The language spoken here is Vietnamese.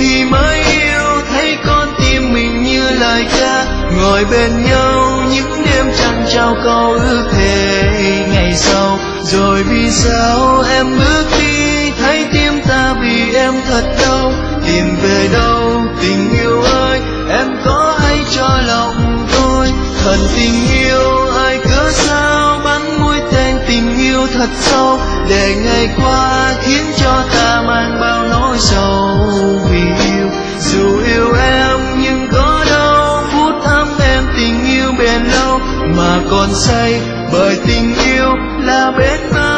khi mới yêu thấy con tim mình như lời ca, ngồi bên nhau những đêm trăng trao câu ước thề ngày sau. Rồi vì sao em bước đi, thấy tim ta vì em thật đau, tìm về đâu tình yêu ơi, em có hay cho lòng tôi. Thần tình yêu ai cớ sao bắn mũi tên tình yêu thật sâu, để ngày qua khiến cho ta mang bao nỗi sầu vì yêu. Dù yêu em nhưng có đâu phút thắm em tình yêu bền lâu, mà còn say bởi tình yêu là bên mai.